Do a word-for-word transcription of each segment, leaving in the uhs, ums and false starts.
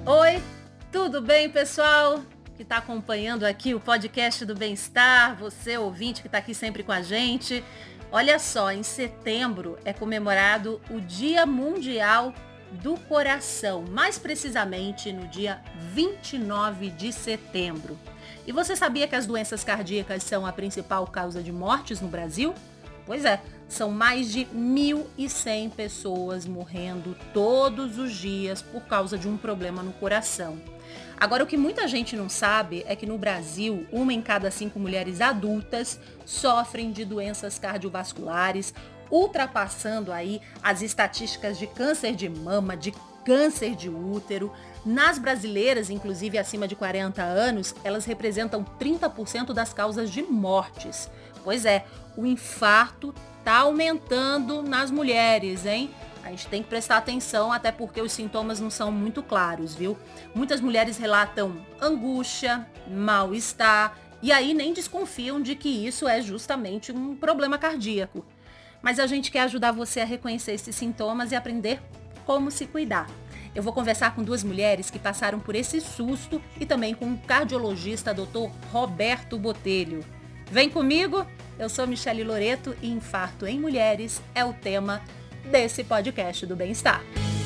Oi, tudo bem, pessoal? Que está acompanhando aqui o podcast do Bem-Estar, você ouvinte que está aqui sempre com a gente. Olha só, em setembro é comemorado o Dia Mundial do Coração, mais precisamente no dia vinte e nove de setembro. E você sabia que as doenças cardíacas são a principal causa de mortes no Brasil? Pois é, são mais de mil e cem pessoas morrendo todos os dias por causa de um problema no coração. Agora, o que muita gente não sabe é que no Brasil, uma em cada cinco mulheres adultas sofrem de doenças cardiovasculares, ultrapassando aí as estatísticas de câncer de mama, de câncer de útero. Nas brasileiras, inclusive acima de quarenta anos, elas representam trinta por cento das causas de mortes. Pois é, o infarto está aumentando nas mulheres, hein? A gente tem que prestar atenção, até porque os sintomas não são muito claros, viu? Muitas mulheres relatam angústia, mal-estar, e aí nem desconfiam de que isso é justamente um problema cardíaco. Mas a gente quer ajudar você a reconhecer esses sintomas e aprender como se cuidar. Eu vou conversar com duas mulheres que passaram por esse susto e também com o cardiologista doutor Roberto Botelho. Vem comigo, eu sou Michele Loreto e infarto em mulheres é o tema desse podcast do Bem-Estar.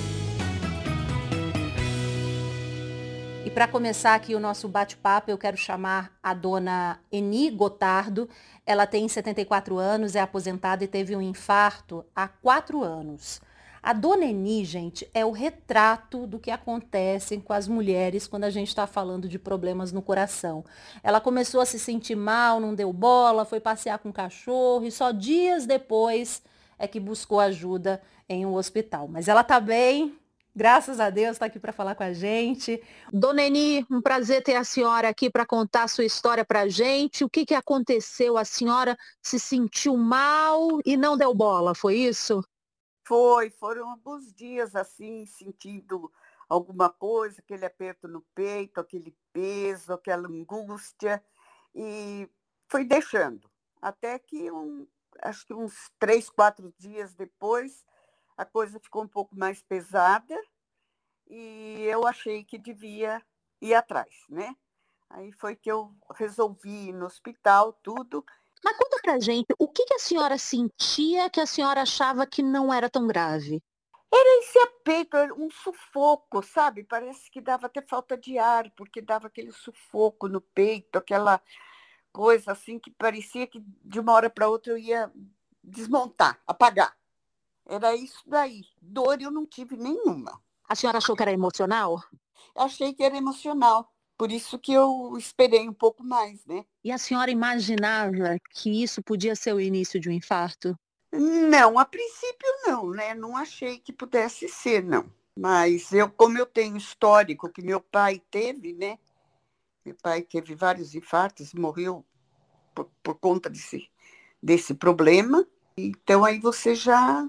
E para começar aqui o nosso bate-papo, eu quero chamar a dona Eni Gotardo. Ela tem setenta e quatro anos, é aposentada e teve um infarto há quatro anos. A dona Eni, gente, é o retrato do que acontece com as mulheres quando a gente está falando de problemas no coração. Ela começou a se sentir mal, não deu bola, foi passear com o cachorro e só dias depois é que buscou ajuda em um hospital. Mas ela tá bem, graças a Deus, está aqui para falar com a gente. Dona Eni, um prazer ter a senhora aqui para contar a sua história para a gente. O que, que aconteceu? A senhora se sentiu mal e não deu bola, foi isso? Foi, foram alguns dias assim, sentindo alguma coisa, aquele aperto no peito, aquele peso, aquela angústia, e fui deixando. Até que, um, acho que uns três, quatro dias depois, a coisa ficou um pouco mais pesada e eu achei que devia ir atrás, né? Aí foi que eu resolvi ir no hospital, tudo. Mas conta pra gente, o que, que a senhora sentia que a senhora achava que não era tão grave? Era esse aperto, era um sufoco, sabe? Parece que dava até falta de ar, porque dava aquele sufoco no peito, aquela coisa assim que parecia que de uma hora para outra eu ia desmontar, apagar. Era isso daí. Dor eu não tive nenhuma. A senhora achou que era emocional? Achei que era emocional. Por isso que eu esperei um pouco mais, né? E a senhora imaginava que isso podia ser o início de um infarto? Não, a princípio não, né? Não achei que pudesse ser, não. Mas eu, como eu tenho histórico que meu pai teve, né? Meu pai teve vários infartos, morreu por, por conta desse, desse problema. Então aí você já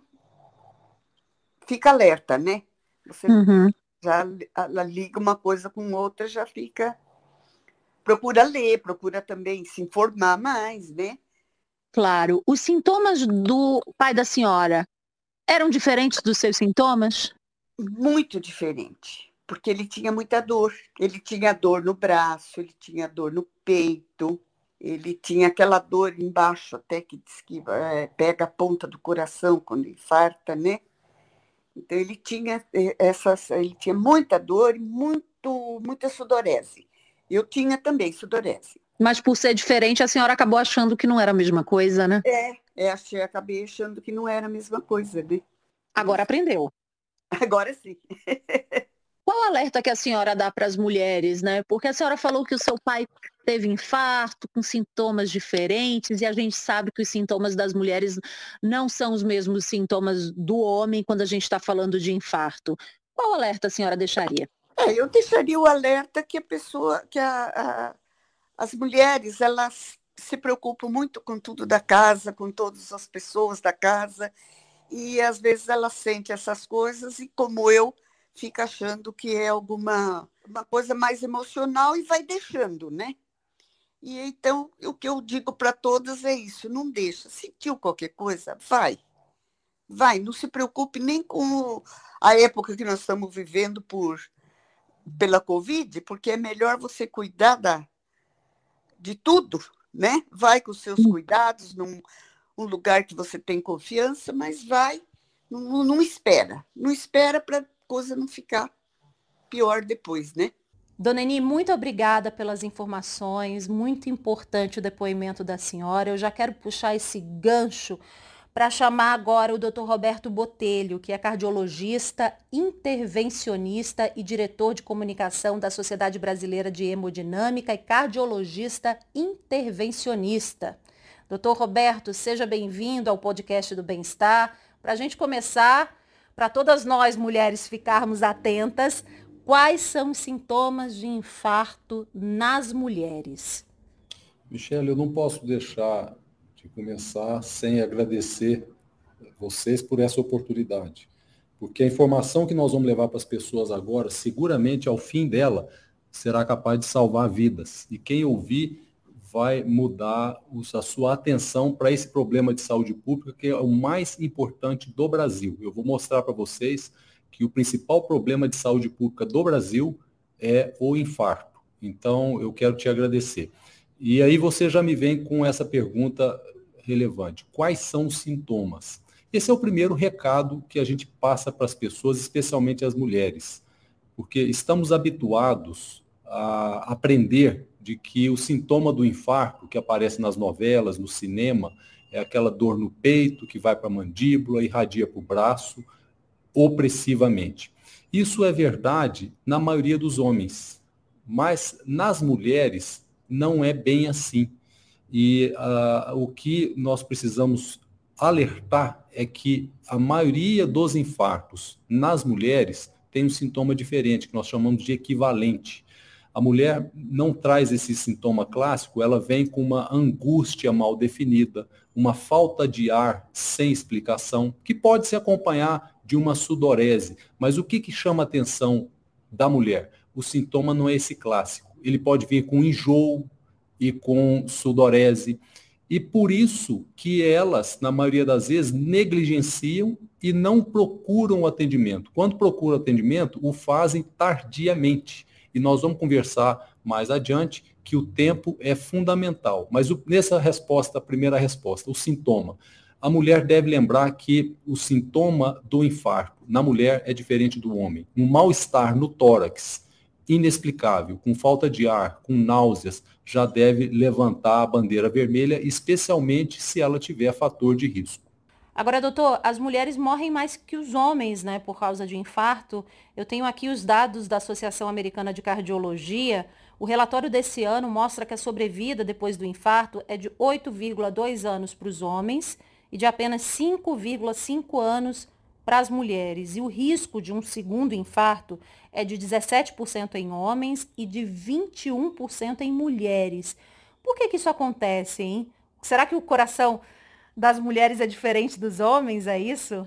fica alerta, né? Você Uhum. já liga uma coisa com outra, já fica... Procura ler, procura também se informar mais, né? Claro. Os sintomas do pai da senhora eram diferentes dos seus sintomas? Muito diferente, porque ele tinha muita dor. Ele tinha dor no braço, ele tinha dor no peito, ele tinha aquela dor embaixo, até que diz que é, pega a ponta do coração quando infarta, né? Então ele tinha essas, ele tinha muita dor e muito, muita sudorese. Eu tinha também sudorese. Mas por ser diferente, a senhora acabou achando que não era a mesma coisa, né? É, é achei, acabei achando que não era a mesma coisa, né? Agora aprendeu. Agora sim. Qual o alerta que a senhora dá para as mulheres, né? Porque a senhora falou que o seu pai teve infarto, com sintomas diferentes, e a gente sabe que os sintomas das mulheres não são os mesmos sintomas do homem quando a gente está falando de infarto. Qual alerta a senhora deixaria? É, eu deixaria o alerta que a pessoa, que a, a, as mulheres, elas se preocupam muito com tudo da casa, com todas as pessoas da casa, e às vezes elas sentem essas coisas e, como eu, fica achando que é alguma uma coisa mais emocional e vai deixando, né? E então, o que eu digo para todas é isso, não deixa. Sentiu qualquer coisa? Vai. Vai, não se preocupe nem com a época que nós estamos vivendo por pela Covid, porque é melhor você cuidar da, de tudo, né? Vai com os seus cuidados num um lugar que você tem confiança, mas vai, não, não espera. Não espera para a coisa não ficar pior depois, né? Dona Eni, muito obrigada pelas informações, muito importante o depoimento da senhora. Eu já quero puxar esse gancho para chamar agora o doutor Roberto Botelho, que é cardiologista, intervencionista e diretor de comunicação da Sociedade Brasileira de Hemodinâmica e cardiologista intervencionista. doutor Roberto, seja bem-vindo ao podcast do Bem-Estar. Para a gente começar, para todas nós mulheres ficarmos atentas, quais são os sintomas de infarto nas mulheres? Michele, eu não posso deixar de começar sem agradecer vocês por essa oportunidade, porque a informação que nós vamos levar para as pessoas agora, seguramente ao fim dela, será capaz de salvar vidas. E quem ouvir vai mudar a sua atenção para esse problema de saúde pública, que é o mais importante do Brasil. Eu vou mostrar para vocês que o principal problema de saúde pública do Brasil é o infarto. Então, eu quero te agradecer. E aí você já me vem com essa pergunta relevante. Quais são os sintomas? Esse é o primeiro recado que a gente passa para as pessoas, especialmente as mulheres, porque estamos habituados a aprender de que o sintoma do infarto que aparece nas novelas, no cinema, é aquela dor no peito que vai para a mandíbula, irradia para o braço, opressivamente. Isso é verdade na maioria dos homens, mas nas mulheres não é bem assim. E uh, o que nós precisamos alertar é que a maioria dos infartos nas mulheres tem um sintoma diferente, que nós chamamos de equivalente. A mulher não traz esse sintoma clássico, ela vem com uma angústia mal definida, uma falta de ar sem explicação, que pode se acompanhar de uma sudorese. Mas o que, que chama a atenção da mulher? O sintoma não é esse clássico. Ele pode vir com enjoo e com sudorese. E por isso que elas, na maioria das vezes, negligenciam e não procuram o atendimento. Quando procuram atendimento, o fazem tardiamente. E nós vamos conversar mais adiante que o tempo é fundamental. Mas o, nessa resposta, a primeira resposta, o sintoma. A mulher deve lembrar que o sintoma do infarto na mulher é diferente do homem. Um mal-estar no tórax, inexplicável, com falta de ar, com náuseas, já deve levantar a bandeira vermelha, especialmente se ela tiver fator de risco. Agora, doutor, as mulheres morrem mais que os homens, né, por causa de infarto. Eu tenho aqui os dados da Associação Americana de Cardiologia. O relatório desse ano mostra que a sobrevida depois do infarto é de oito vírgula dois anos para os homens e de apenas cinco vírgula cinco anos para as mulheres. E o risco de um segundo infarto é de dezessete por cento em homens e de vinte e um por cento em mulheres. Por que que isso acontece, hein? Será que o coração das mulheres é diferente dos homens, é isso?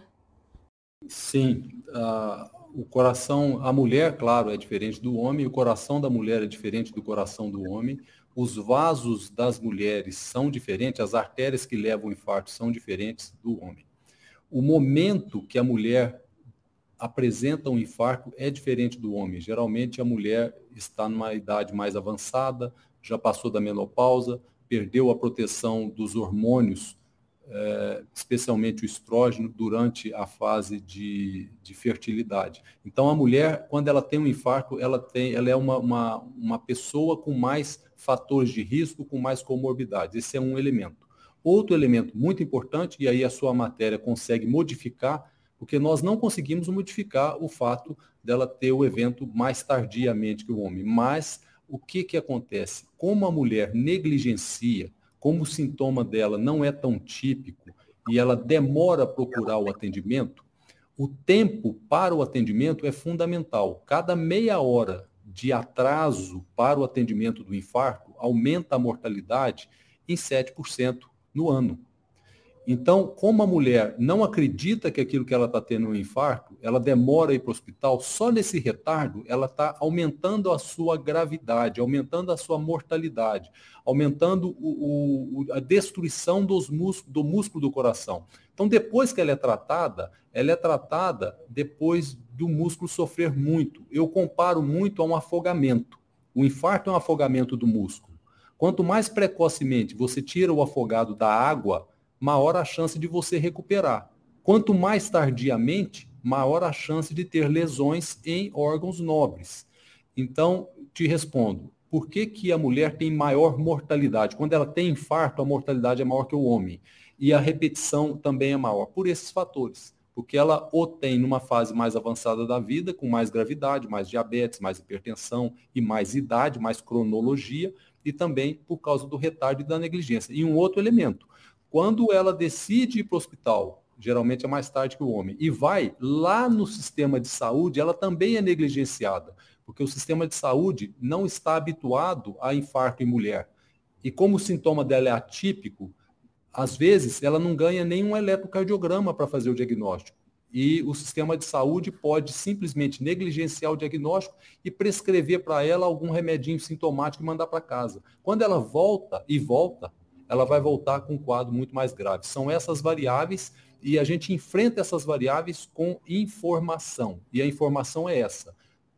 Sim, uh, o coração, a mulher, claro, é diferente do homem, o coração da mulher é diferente do coração do homem, os vasos das mulheres são diferentes, as artérias que levam ao infarto são diferentes do homem. O momento que a mulher apresenta um infarto é diferente do homem. Geralmente a mulher está numa idade mais avançada, já passou da menopausa, perdeu a proteção dos hormônios, É, especialmente o estrógeno, durante a fase de, de fertilidade. Então, a mulher, quando ela tem um infarto, ela, tem, ela é uma, uma, uma pessoa com mais fatores de risco, com mais comorbidades. Esse é um elemento. Outro elemento muito importante, e aí a sua matéria consegue modificar, porque nós não conseguimos modificar o fato dela ter o evento mais tardiamente que o homem. Mas o que, que acontece? Como a mulher negligencia, como o sintoma dela não é tão típico e ela demora a procurar o atendimento, o tempo para o atendimento é fundamental. Cada meia hora de atraso para o atendimento do infarto aumenta a mortalidade em sete por cento no ano. Então, como a mulher não acredita que aquilo que ela está tendo é um infarto, ela demora a ir para o hospital, só nesse retardo ela está aumentando a sua gravidade, aumentando a sua mortalidade, aumentando o, o, a destruição dos músculos, do músculo do coração. Então, depois que ela é tratada, ela é tratada depois do músculo sofrer muito. Eu comparo muito a um afogamento. O infarto é um afogamento do músculo. Quanto mais precocemente você tira o afogado da água, maior a chance de você recuperar. Quanto mais tardiamente, maior a chance de ter lesões em órgãos nobres. Então, te respondo, por que que a mulher tem maior mortalidade? Quando ela tem infarto, a mortalidade é maior que o homem. E a repetição também é maior, por esses fatores. Porque ela ou tem numa fase mais avançada da vida, com mais gravidade, mais diabetes, mais hipertensão e mais idade, mais cronologia, e também por causa do retardo e da negligência. E um outro elemento, quando ela decide ir para o hospital, geralmente é mais tarde que o homem, e vai lá no sistema de saúde, ela também é negligenciada, porque o sistema de saúde não está habituado a infarto em mulher. E como o sintoma dela é atípico, às vezes ela não ganha nenhum eletrocardiograma para fazer o diagnóstico. E o sistema de saúde pode simplesmente negligenciar o diagnóstico e prescrever para ela algum remedinho sintomático e mandar para casa. Quando ela volta e volta, ela vai voltar com um quadro muito mais grave. São essas variáveis e a gente enfrenta essas variáveis com informação. E a informação é essa.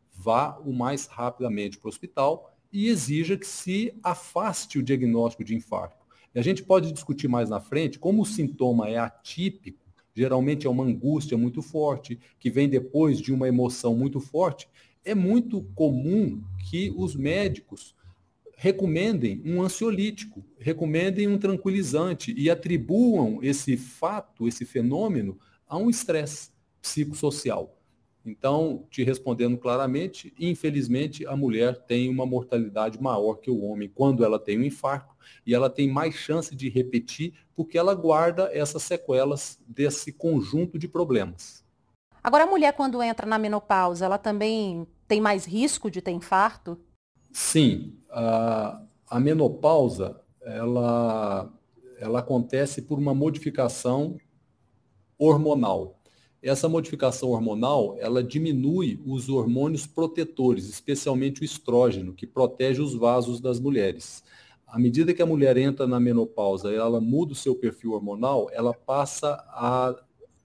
Vá o mais rapidamente para o hospital e exija que se afaste o diagnóstico de infarto. E a gente pode discutir mais na frente, como o sintoma é atípico, geralmente é uma angústia muito forte, que vem depois de uma emoção muito forte, é muito comum que os médicos recomendem um ansiolítico, recomendem um tranquilizante e atribuam esse fato, esse fenômeno, a um estresse psicossocial. Então, te respondendo claramente, infelizmente, a mulher tem uma mortalidade maior que o homem quando ela tem um infarto e ela tem mais chance de repetir porque ela guarda essas sequelas desse conjunto de problemas. Agora, a mulher, quando entra na menopausa, ela também tem mais risco de ter infarto? Sim, a, a menopausa, ela, ela acontece por uma modificação hormonal. Essa modificação hormonal, ela diminui os hormônios protetores, especialmente o estrógeno, que protege os vasos das mulheres. À medida que a mulher entra na menopausa e ela muda o seu perfil hormonal, ela passa a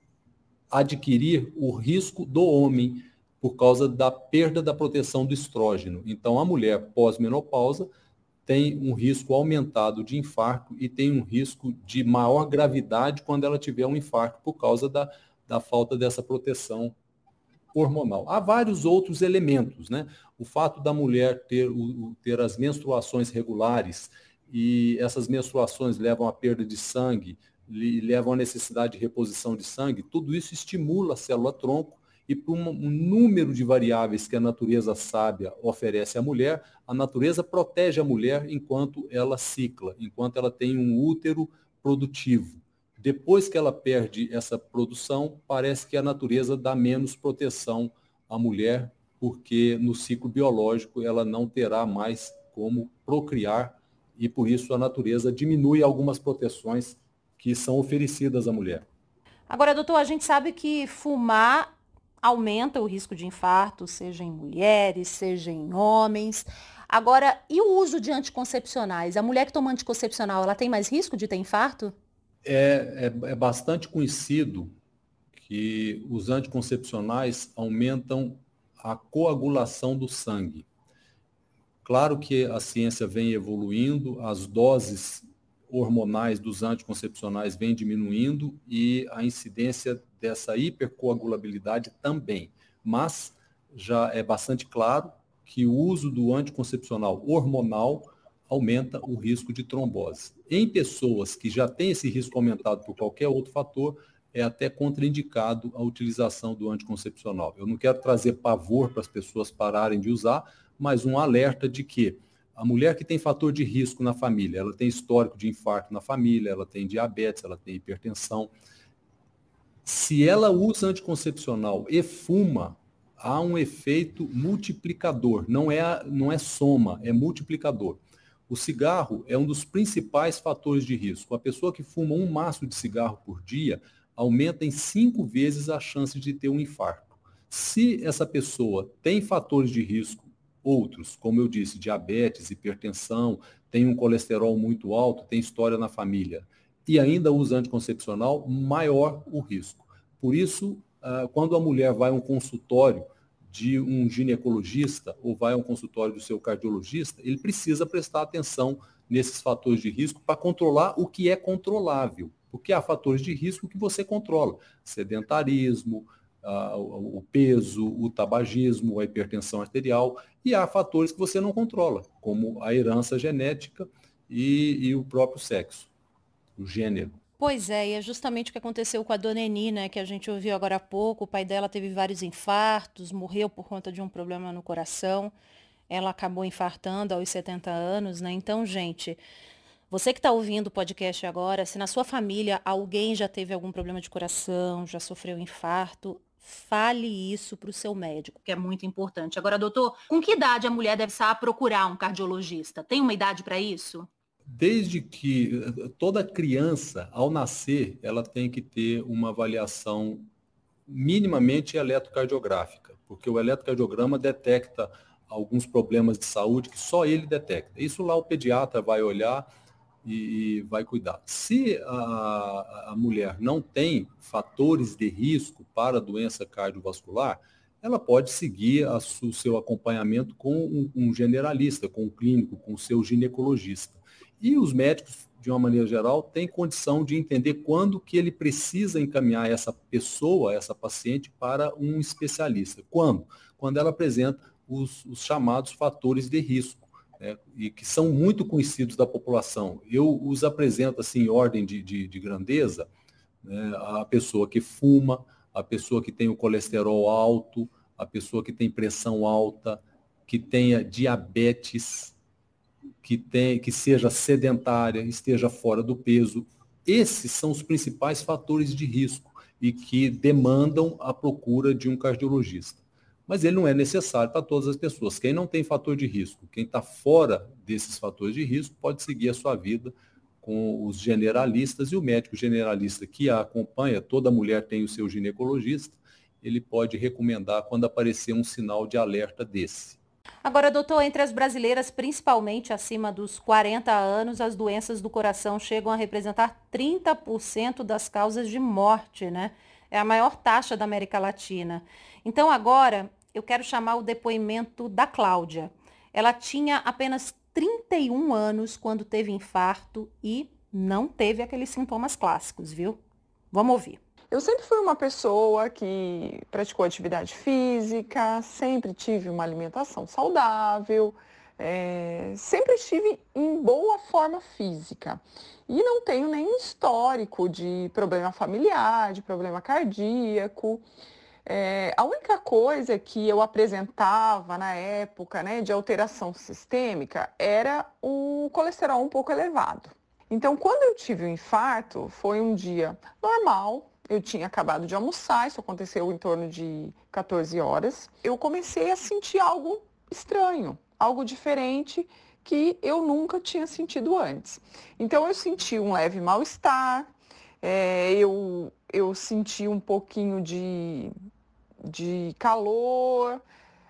adquirir o risco do homem por causa da perda da proteção do estrógeno. Então, a mulher pós-menopausa tem um risco aumentado de infarto e tem um risco de maior gravidade quando ela tiver um infarto por causa da da falta dessa proteção hormonal. Há vários outros elementos, né? O fato da mulher ter, o, ter as menstruações regulares e essas menstruações levam à perda de sangue, levam à necessidade de reposição de sangue, tudo isso estimula a célula-tronco e por um, um número de variáveis que a natureza sábia oferece à mulher, a natureza protege a mulher enquanto ela cicla, enquanto ela tem um útero produtivo. Depois que ela perde essa produção, parece que a natureza dá menos proteção à mulher, porque no ciclo biológico ela não terá mais como procriar e por isso a natureza diminui algumas proteções que são oferecidas à mulher. Agora, doutor, a gente sabe que fumar aumenta o risco de infarto, seja em mulheres, seja em homens. Agora, e o uso de anticoncepcionais? A mulher que toma anticoncepcional, ela tem mais risco de ter infarto? É, é, é bastante conhecido que os anticoncepcionais aumentam a coagulação do sangue. Claro que a ciência vem evoluindo, as doses hormonais dos anticoncepcionais vêm diminuindo e a incidência dessa hipercoagulabilidade também. Mas já é bastante claro que o uso do anticoncepcional hormonal aumenta o risco de trombose. Em pessoas que já têm esse risco aumentado por qualquer outro fator, é até contraindicado a utilização do anticoncepcional. Eu não quero trazer pavor para as pessoas pararem de usar, mas um alerta de que a mulher que tem fator de risco na família, ela tem histórico de infarto na família, ela tem diabetes, ela tem hipertensão. Se ela usa anticoncepcional e fuma, há um efeito multiplicador, não é, não é soma, é multiplicador. O cigarro é um dos principais fatores de risco. A pessoa que fuma um maço de cigarro por dia aumenta em cinco vezes a chance de ter um infarto. Se essa pessoa tem fatores de risco, outros, como eu disse, diabetes, hipertensão, tem um colesterol muito alto, tem história na família, e ainda usa anticoncepcional, maior o risco. Por isso, quando a mulher vai a um consultório de um ginecologista ou vai a um consultório do seu cardiologista, ele precisa prestar atenção nesses fatores de risco para controlar o que é controlável. Porque há fatores de risco que você controla. Sedentarismo, uh, o peso, o tabagismo, a hipertensão arterial. E há fatores que você não controla, como a herança genética e, e o próprio sexo, o gênero. Pois é, e é justamente o que aconteceu com a dona Eni, né, que a gente ouviu agora há pouco. O pai dela teve vários infartos, morreu por conta de um problema no coração. Ela acabou infartando aos setenta anos, né? Então, gente, você que está ouvindo o podcast agora, se na sua família alguém já teve algum problema de coração, já sofreu infarto, fale isso para o seu médico, que é muito importante. Agora, doutor, com que idade a mulher deve estar a procurar um cardiologista? Tem uma idade para isso? Desde que toda criança, ao nascer, ela tem que ter uma avaliação minimamente eletrocardiográfica, porque o eletrocardiograma detecta alguns problemas de saúde que só ele detecta. Isso lá o pediatra vai olhar e vai cuidar. Se a, a mulher não tem fatores de risco para a doença cardiovascular, ela pode seguir a, o seu acompanhamento com um, um generalista, com um clínico, com o seu ginecologista. E os médicos, de uma maneira geral, têm condição de entender quando que ele precisa encaminhar essa pessoa, essa paciente, para um especialista. Quando? Quando ela apresenta os, os chamados fatores de risco, né, e que são muito conhecidos da população. Eu os apresento assim, em ordem de, de, de grandeza, né, a pessoa que fuma, a pessoa que tem o colesterol alto, a pessoa que tem pressão alta, que tenha diabetes, que, tem, que seja sedentária, esteja fora do peso. Esses são os principais fatores de risco e que demandam a procura de um cardiologista. Mas ele não é necessário para todas as pessoas. Quem não tem fator de risco, quem está fora desses fatores de risco, pode seguir a sua vida com os generalistas, e o médico generalista que a acompanha, toda mulher tem o seu ginecologista, ele pode recomendar quando aparecer um sinal de alerta desse. Agora, doutor, entre as brasileiras, principalmente acima dos quarenta anos, as doenças do coração chegam a representar trinta por cento das causas de morte, né? É a maior taxa da América Latina. Então, agora, eu quero chamar o depoimento da Cláudia. Ela tinha apenas trinta e um anos quando teve infarto e não teve aqueles sintomas clássicos, viu? Vamos ouvir. Eu sempre fui uma pessoa que praticou atividade física, sempre tive uma alimentação saudável, é, sempre estive em boa forma física. E não tenho nenhum histórico de problema familiar, de problema cardíaco. É, a única coisa que eu apresentava na época, né, de alteração sistêmica era o colesterol um pouco elevado. Então, quando eu tive o infarto, foi um dia normal. Eu tinha acabado de almoçar, isso aconteceu em torno de quatorze horas. Eu comecei a sentir algo estranho, algo diferente que eu nunca tinha sentido antes. Então, eu senti um leve mal-estar, é, eu, eu senti um pouquinho de, de calor,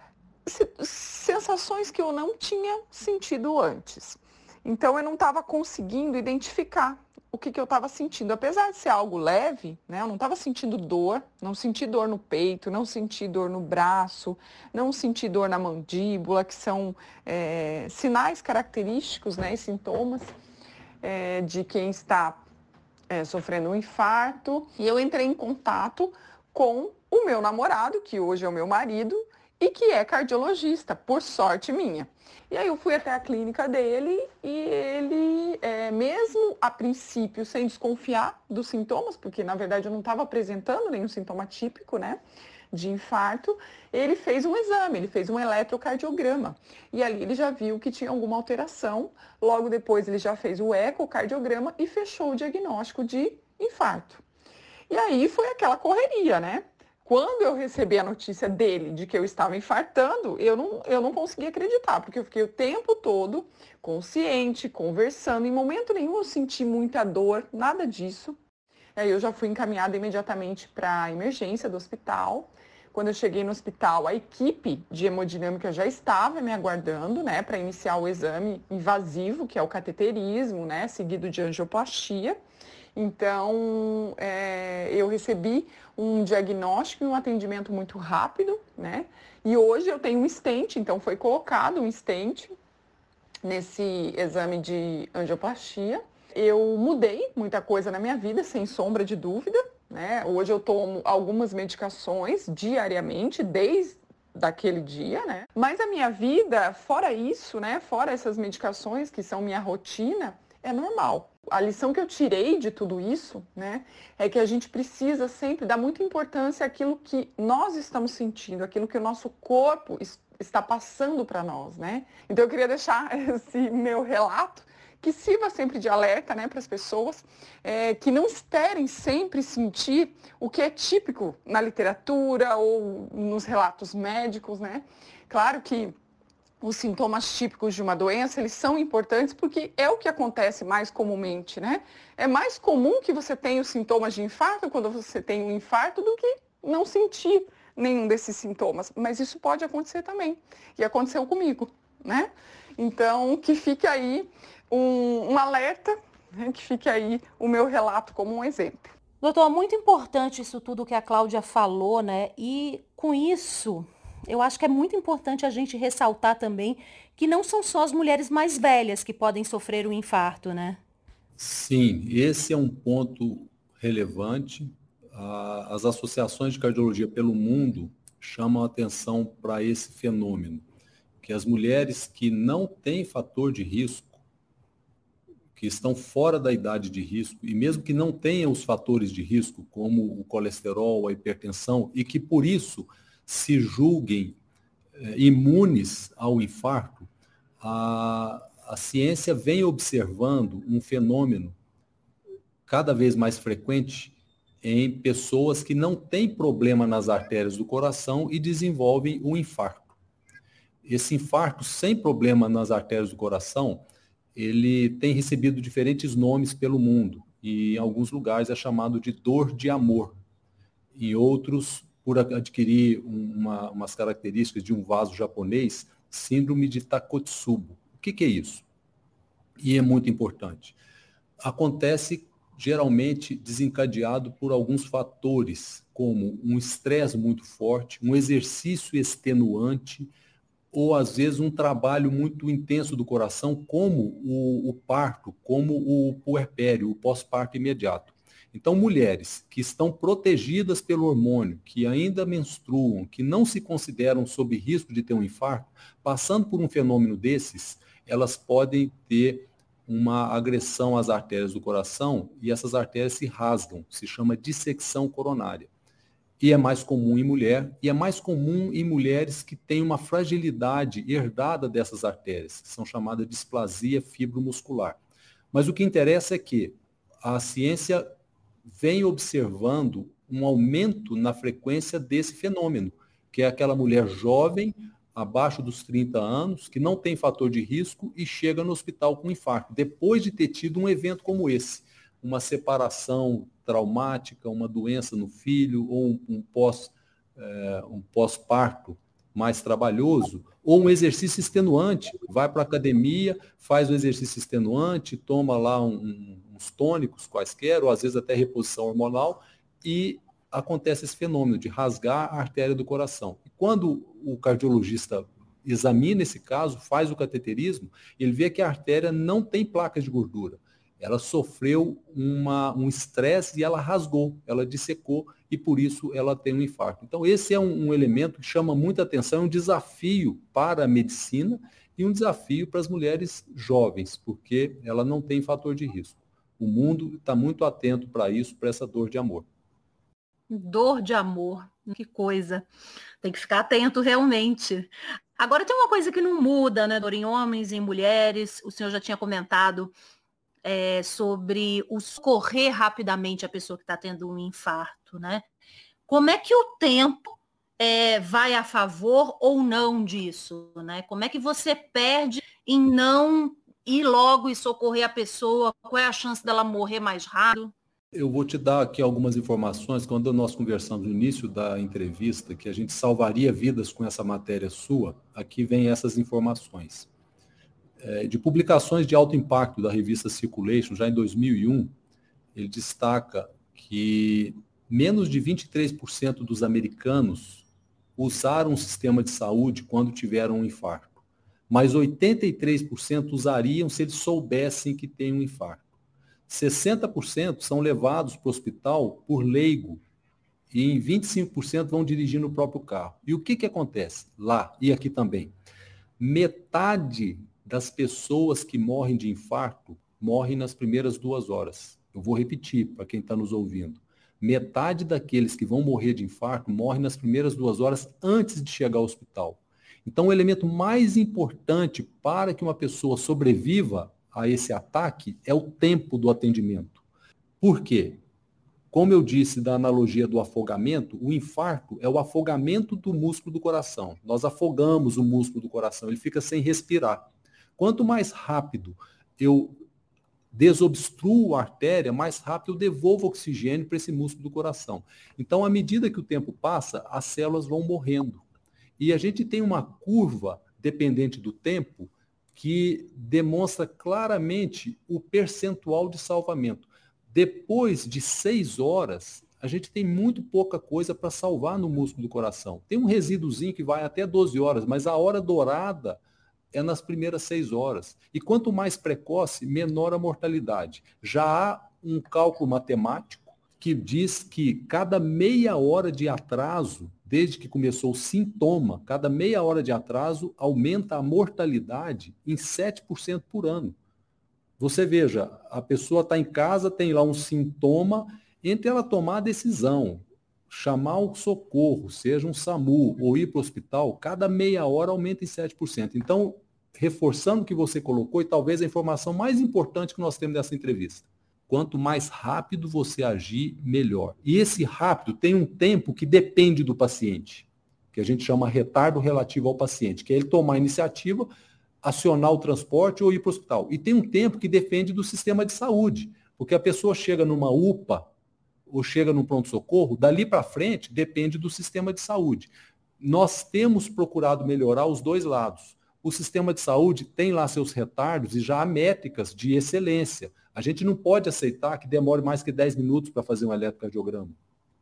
sensações que eu não tinha sentido antes. Então, eu não estava conseguindo identificar o que, que eu estava sentindo. Apesar de ser algo leve, né, eu não estava sentindo dor, não senti dor no peito, não senti dor no braço, não senti dor na mandíbula, que são é, sinais característicos, né, e sintomas é, de quem está é, sofrendo um infarto. E eu entrei em contato com o meu namorado, que hoje é o meu marido, e que é cardiologista, por sorte minha. E aí eu fui até a clínica dele e ele, é, mesmo a princípio, sem desconfiar dos sintomas, porque na verdade eu não estava apresentando nenhum sintoma típico, né, de infarto, ele fez um exame, ele fez um eletrocardiograma. E ali ele já viu que tinha alguma alteração, logo depois ele já fez o ecocardiograma e fechou o diagnóstico de infarto. E aí foi aquela correria, né? quando eu recebi a notícia dele de que eu estava infartando, eu não, eu não conseguia acreditar, porque eu fiquei o tempo todo consciente, conversando. Em momento nenhum eu senti muita dor, nada disso. Aí eu já fui encaminhada imediatamente para a emergência do hospital. Quando eu cheguei no hospital, a equipe de hemodinâmica já estava me aguardando, né, para iniciar o exame invasivo, que é o cateterismo, né, seguido de angioplastia. Então, é, eu recebi um diagnóstico e um atendimento muito rápido, né? E hoje eu tenho um stent, então foi colocado um stent nesse exame de angioplastia. Eu mudei muita coisa na minha vida, sem sombra de dúvida, né? Hoje eu tomo algumas medicações diariamente, desde daquele dia, né? Mas a minha vida, fora isso, né? Fora essas medicações que são minha rotina, é normal. A lição que eu tirei de tudo isso, né, é que a gente precisa sempre dar muita importância àquilo que nós estamos sentindo, àquilo que o nosso corpo está passando para nós, né? Então eu queria deixar esse meu relato que sirva sempre de alerta, né, para as pessoas, é, que não esperem sempre sentir o que é típico na literatura ou nos relatos médicos, né? Claro que os sintomas típicos de uma doença, eles são importantes porque é o que acontece mais comumente, né? É mais comum que você tenha os sintomas de infarto quando você tem um infarto do que não sentir nenhum desses sintomas. Mas isso pode acontecer também. E aconteceu comigo, né? Então, que fique aí um, um alerta, né? Que fique aí o meu relato como um exemplo. Doutor, muito importante isso tudo que a Cláudia falou, né? E com isso, eu acho que é muito importante a gente ressaltar também que não são só as mulheres mais velhas que podem sofrer um infarto, né? Sim, esse é um ponto relevante. As associações de cardiologia pelo mundo chamam a atenção para esse fenômeno, que as mulheres que não têm fator de risco, que estão fora da idade de risco, e mesmo que não tenham os fatores de risco, como o colesterol, a hipertensão, e que por isso se julguem eh, imunes ao infarto, a, a ciência vem observando um fenômeno cada vez mais frequente em pessoas que não têm problema nas artérias do coração e desenvolvem um infarto. Esse infarto sem problema nas artérias do coração, ele tem recebido diferentes nomes pelo mundo, e em alguns lugares é chamado de dor de amor, em outros, por adquirir uma, umas características de um vaso japonês, síndrome de Takotsubo. O que, que é isso? E é muito importante. Acontece geralmente desencadeado por alguns fatores, como um estresse muito forte, um exercício extenuante, ou às vezes um trabalho muito intenso do coração, como o, o parto, como o puerpério, o pós-parto imediato. Então, mulheres que estão protegidas pelo hormônio, que ainda menstruam, que não se consideram sob risco de ter um infarto, passando por um fenômeno desses, elas podem ter uma agressão às artérias do coração e essas artérias se rasgam, se chama dissecção coronária. E é mais comum em mulher, e é mais comum em mulheres que têm uma fragilidade herdada dessas artérias, que são chamadas de displasia fibromuscular. Mas o que interessa é que a ciência vem observando um aumento na frequência desse fenômeno, que é aquela mulher jovem, abaixo dos trinta anos, que não tem fator de risco e chega no hospital com infarto, depois de ter tido um evento como esse, uma separação traumática, uma doença no filho, ou um, um, pós, é, um pós-parto mais trabalhoso, ou um exercício extenuante, vai para a academia, faz o exercício extenuante, toma lá um, um, uns tônicos quaisquer, ou às vezes até reposição hormonal, e acontece esse fenômeno de rasgar a artéria do coração. E quando o cardiologista examina esse caso, faz o cateterismo, ele vê que a artéria não tem placas de gordura. Ela sofreu uma, um estresse e ela rasgou, ela dissecou e por isso ela tem um infarto. Então esse é um, um elemento que chama muita atenção, é um desafio para a medicina e um desafio para as mulheres jovens, porque ela não tem fator de risco. O mundo está muito atento para isso, para essa dor de amor. Dor de amor, que coisa. Tem que ficar atento realmente. Agora tem uma coisa que não muda, né, Dor, em homens e em mulheres. O senhor já tinha comentado é, sobre o socorrer rapidamente a pessoa que está tendo um infarto, né? como é que o tempo é, vai a favor ou não disso, né? Como é que você perde em não ir logo e socorrer a pessoa? Qual é a chance dela morrer mais rápido? Eu vou te dar aqui algumas informações. Quando nós conversamos no início da entrevista, que a gente salvaria vidas com essa matéria sua, aqui vem essas informações. É, de publicações de alto impacto da revista Circulation, já em dois mil e um, ele destaca que menos de vinte e três por cento dos americanos usaram um sistema de saúde quando tiveram um infarto, mas oitenta e três por cento usariam se eles soubessem que tem um infarto. sessenta por cento são levados para o hospital por leigo e em vinte e cinco por cento vão dirigir no próprio carro. E o que, que acontece lá e aqui também? Metade das pessoas que morrem de infarto morrem nas primeiras duas horas. Eu vou repetir para quem está nos ouvindo. Metade daqueles que vão morrer de infarto morrem nas primeiras duas horas antes de chegar ao hospital. Então, o elemento mais importante para que uma pessoa sobreviva a esse ataque é o tempo do atendimento. Por quê? Como eu disse da analogia do afogamento, o infarto é o afogamento do músculo do coração. Nós afogamos o músculo do coração, ele fica sem respirar. Quanto mais rápido eu desobstruo a artéria, mais rápido eu devolvo oxigênio para esse músculo do coração. Então, à medida que o tempo passa, as células vão morrendo. E a gente tem uma curva dependente do tempo que demonstra claramente o percentual de salvamento. Depois de seis horas, a gente tem muito pouca coisa para salvar no músculo do coração. Tem um resíduozinho que vai até doze horas, mas a hora dourada é nas primeiras seis horas. E quanto mais precoce, menor a mortalidade. Já há um cálculo matemático que diz que cada meia hora de atraso, desde que começou o sintoma, cada meia hora de atraso aumenta a mortalidade em sete por cento por ano. Você veja, a pessoa está em casa, tem lá um sintoma, entre ela tomar a decisão, chamar o socorro, seja um SAMU ou ir para o hospital, cada meia hora aumenta em sete por cento. Então, reforçando o que você colocou, e talvez a informação mais importante que nós temos dessa entrevista, quanto mais rápido você agir, melhor. E esse rápido tem um tempo que depende do paciente, que a gente chama retardo relativo ao paciente, que é ele tomar a iniciativa, acionar o transporte ou ir para o hospital. E tem um tempo que depende do sistema de saúde, porque a pessoa chega numa U P A ou chega num pronto-socorro, dali para frente depende do sistema de saúde. Nós temos procurado melhorar os dois lados. O sistema de saúde tem lá seus retardos e já há métricas de excelência. A gente não pode aceitar que demore mais que dez minutos para fazer um eletrocardiograma.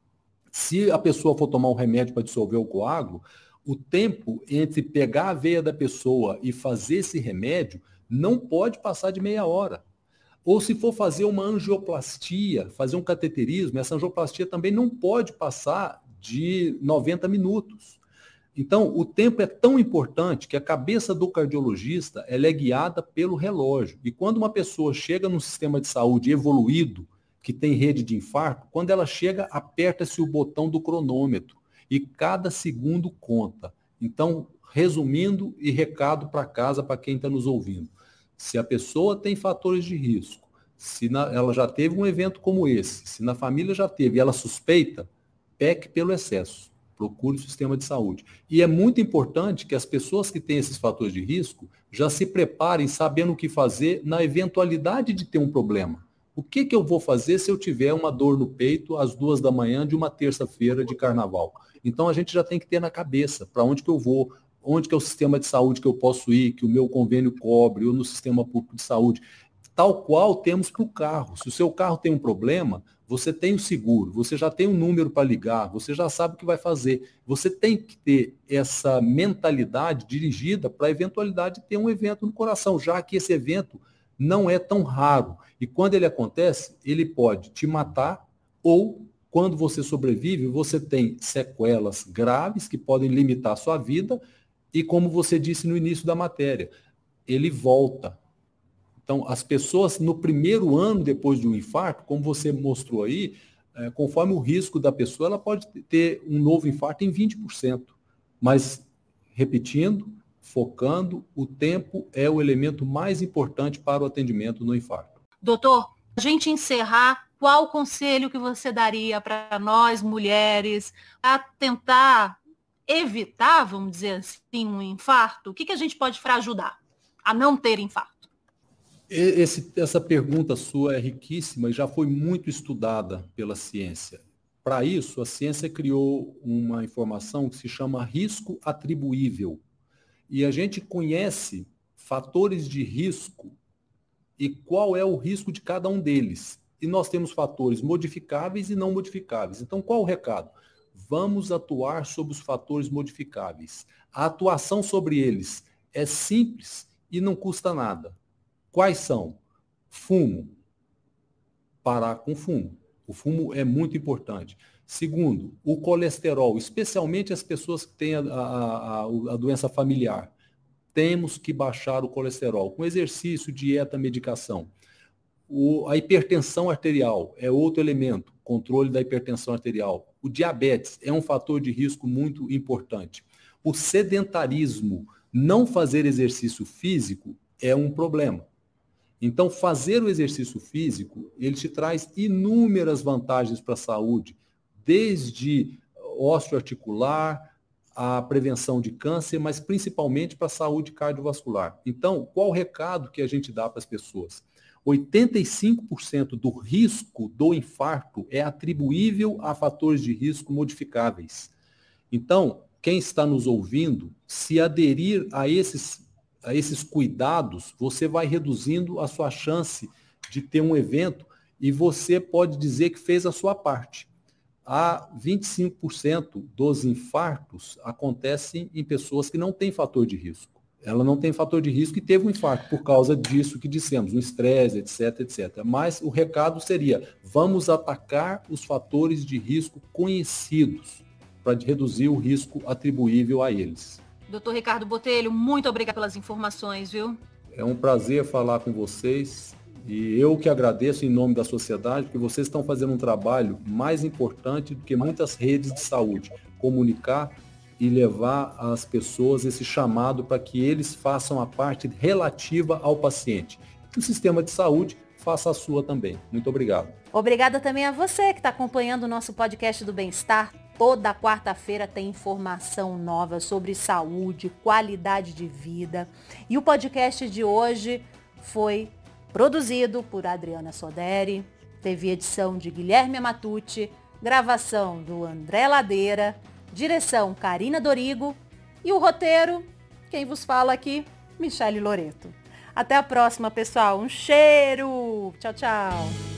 Se a pessoa for tomar um remédio para dissolver o coágulo, o tempo entre pegar a veia da pessoa e fazer esse remédio não pode passar de meia hora. Ou se for fazer uma angioplastia, fazer um cateterismo, essa angioplastia também não pode passar de noventa minutos. Então, o tempo é tão importante que a cabeça do cardiologista ela é guiada pelo relógio. E quando uma pessoa chega num sistema de saúde evoluído, que tem rede de infarto, quando ela chega, aperta-se o botão do cronômetro. E cada segundo conta. Então, resumindo e recado para casa para quem está nos ouvindo. Se a pessoa tem fatores de risco, se na, ela já teve um evento como esse, se na família já teve e ela suspeita, peque pelo excesso. Procure o sistema de saúde. E é muito importante que as pessoas que têm esses fatores de risco já se preparem sabendo o que fazer na eventualidade de ter um problema. O que, que eu vou fazer se eu tiver uma dor no peito às duas da manhã de uma terça-feira de carnaval? Então a gente já tem que ter na cabeça para onde que eu vou, onde que é o sistema de saúde que eu posso ir, que o meu convênio cobre, ou no sistema público de saúde. Tal qual temos para o carro. Se o seu carro tem um problema, você tem o seguro, você já tem um número para ligar, você já sabe o que vai fazer. Você tem que ter essa mentalidade dirigida para a eventualidade de ter um evento no coração, já que esse evento não é tão raro. E quando ele acontece, ele pode te matar ou, quando você sobrevive, você tem sequelas graves que podem limitar a sua vida e, como você disse no início da matéria, ele volta. Então, as pessoas no primeiro ano depois de um infarto, como você mostrou aí, é, conforme o risco da pessoa, ela pode ter um novo infarto em vinte por cento. Mas, repetindo, focando, o tempo é o elemento mais importante para o atendimento no infarto. Doutor, a gente encerrar qual conselho que você daria para nós, mulheres, a tentar evitar, vamos dizer assim, um infarto? O que, que a gente pode para ajudar a não ter infarto? Esse, essa pergunta sua é riquíssima e já foi muito estudada pela ciência. Para isso, a ciência criou uma informação que se chama risco atribuível. E a gente conhece fatores de risco e qual é o risco de cada um deles. E nós temos fatores modificáveis e não modificáveis. Então, qual o recado? Vamos atuar sobre os fatores modificáveis. A atuação sobre eles é simples e não custa nada. Quais são? Fumo. Parar com fumo. O fumo é muito importante. Segundo, o colesterol, especialmente as pessoas que têm a, a, a, a doença familiar. Temos que baixar o colesterol com exercício, dieta, medicação. O, a hipertensão arterial é outro elemento, controle da hipertensão arterial. O diabetes é um fator de risco muito importante. O sedentarismo, não fazer exercício físico, é um problema. Então, fazer o exercício físico, ele te traz inúmeras vantagens para a saúde, desde osteoarticular, a prevenção de câncer, mas principalmente para a saúde cardiovascular. Então, qual o recado que a gente dá para as pessoas? oitenta e cinco por cento do risco do infarto é atribuível a fatores de risco modificáveis. Então, quem está nos ouvindo, se aderir a esses, a esses cuidados, você vai reduzindo a sua chance de ter um evento e você pode dizer que fez a sua parte. A vinte e cinco por cento dos infartos acontecem em pessoas que não têm fator de risco. Ela não tem fator de risco e teve um infarto por causa disso que dissemos, um estresse, etc, etcétera. Mas o recado seria, vamos atacar os fatores de risco conhecidos para reduzir o risco atribuível a eles. doutor Ricardo Botelho, muito obrigada pelas informações, viu? É um prazer falar com vocês. E eu que agradeço em nome da sociedade, porque vocês estão fazendo um trabalho mais importante do que muitas redes de saúde. Comunicar e levar às pessoas esse chamado para que eles façam a parte relativa ao paciente. Que o sistema de saúde faça a sua também. Muito obrigado. Obrigada também a você que está acompanhando o nosso podcast do Bem-Estar. Toda quarta-feira tem informação nova sobre saúde, qualidade de vida. E o podcast de hoje foi produzido por Adriana Soderi, teve edição de Guilherme Matucci, gravação do André Ladeira, direção Karina Dorigo e o roteiro, quem vos fala aqui, Michele Loreto. Até a próxima, pessoal. Um cheiro! Tchau, tchau!